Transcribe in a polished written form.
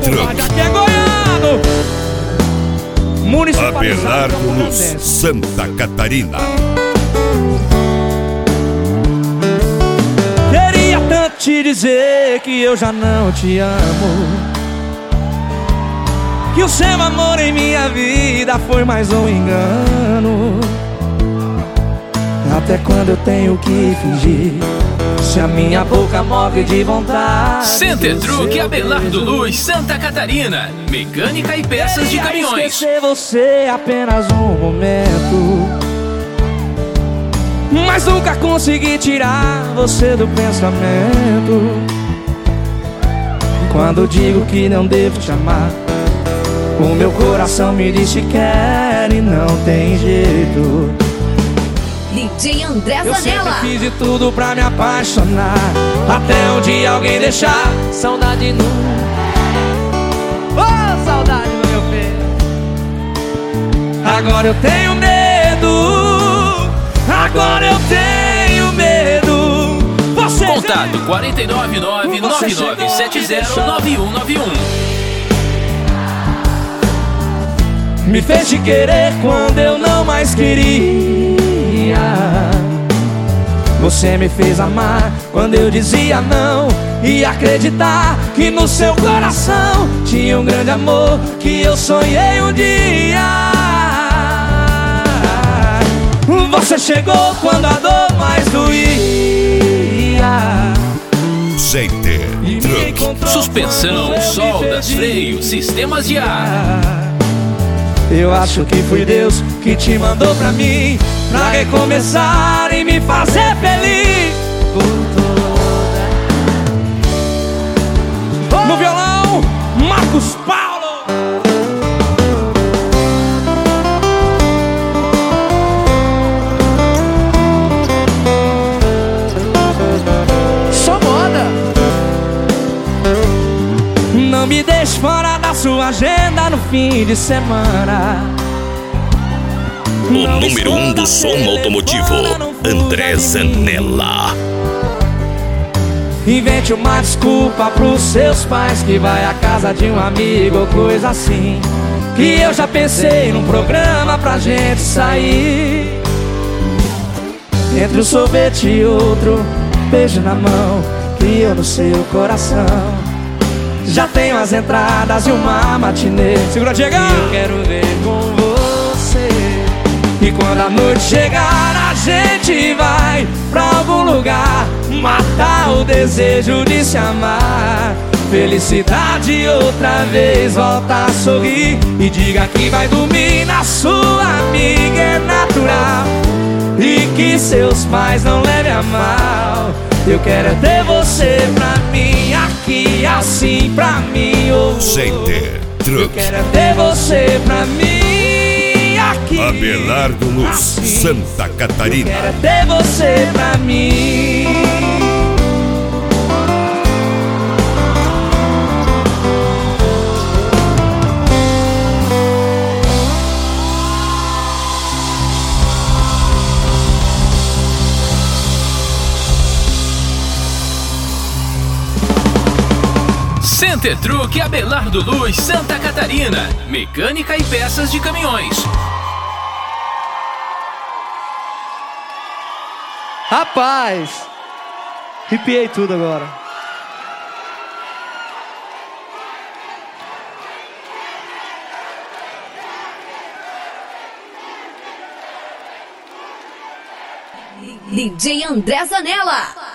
Truck. Aqui é Goiano. Abelardo Luz, Santa Catarina. Queria tanto te dizer que eu já não te amo, que o seu amor em minha vida foi mais um engano. Até quando eu tenho que fingir, se a minha boca morre de vontade. Center Truck Abelardo Luz, Santa Catarina. Mecânica e peças de caminhões. Esquecer você apenas um momento, mas nunca consegui tirar você do pensamento. Quando digo que não devo te amar, o meu coração me diz que quer e não tem jeito. DJ André Eu sempre Zanella. fiz de tudo pra me apaixonar, até um dia alguém deixar saudade no... Oh, saudade no meu peito. Agora eu tenho medo, agora eu tenho medo. Você Contato 499-9970-9191. me fez te querer quando eu não mais queria. Você me fez amar quando eu dizia não, e acreditar que no seu coração tinha um grande amor que eu sonhei um dia. Você chegou quando a dor mais doía. Center Truck. Suspensão, soldas, freios, sistemas de ar. Eu acho que foi Deus que te mandou pra mim, pra recomeçar e me fazer feliz. No violão, Marcos Paulo. Sou moda. Não me deixe fora da sua agenda no fim de semana. O número 1 do som automotivo, André Zanella. Invente uma desculpa pros seus pais, que vai à casa de um amigo ou coisa assim, que eu já pensei num programa pra gente sair. Entre um sorvete e outro, beijo na mão, que eu no seu coração já tenho as entradas e uma matinê. Segura, Diego! Eu quero ver com você. E quando a noite chegar, a gente vai pra algum lugar, matar o desejo de se amar. Felicidade outra vez, volta a sorrir e diga que vai dormir na sua amiga, é natural, e que seus pais não levem a mal. Eu quero é ter você pra mim, aqui assim pra mim. Oh, Center eu Truck. quero é ter você pra mim, aqui Abelardo Luz, assim. Santa Catarina. Quero é ter você pra mim. Center Truck Abelardo Luz, Santa Catarina. Mecânica e peças de caminhões. Rapaz, arrepiei tudo agora. DJ André Zanella.